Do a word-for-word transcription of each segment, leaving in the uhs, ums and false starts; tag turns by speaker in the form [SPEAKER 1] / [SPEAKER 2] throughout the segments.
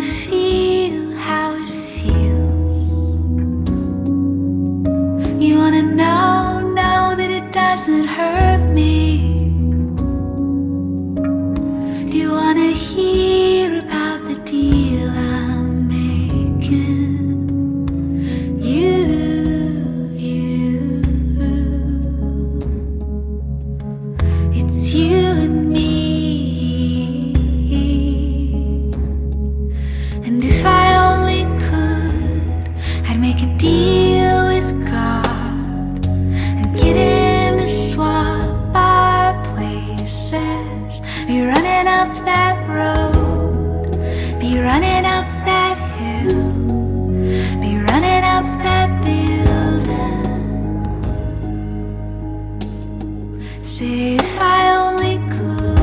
[SPEAKER 1] feel how it feels. You wanna know, know that it doesn't hurt me. Do you wanna hear about the deal I'm making? You, you, it's you and me. And if I only could, I'd make a deal with God and get him to swap our places. Be running up that road, be running up that hill, be running up that building. Say if I only could.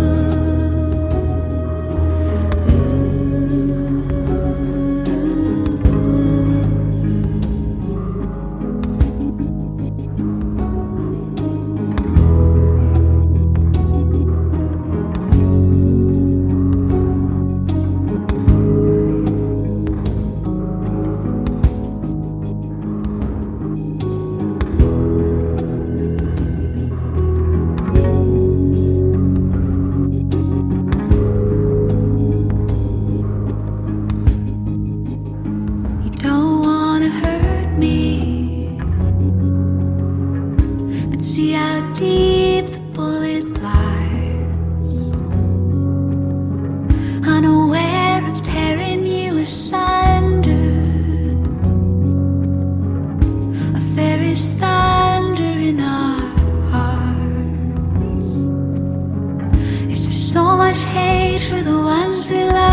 [SPEAKER 1] Don't wanna hurt me, but see how deep the bullet lies. Unaware I'm tearing you asunder. If there is thunder in our hearts, is there so much hate for the ones we love?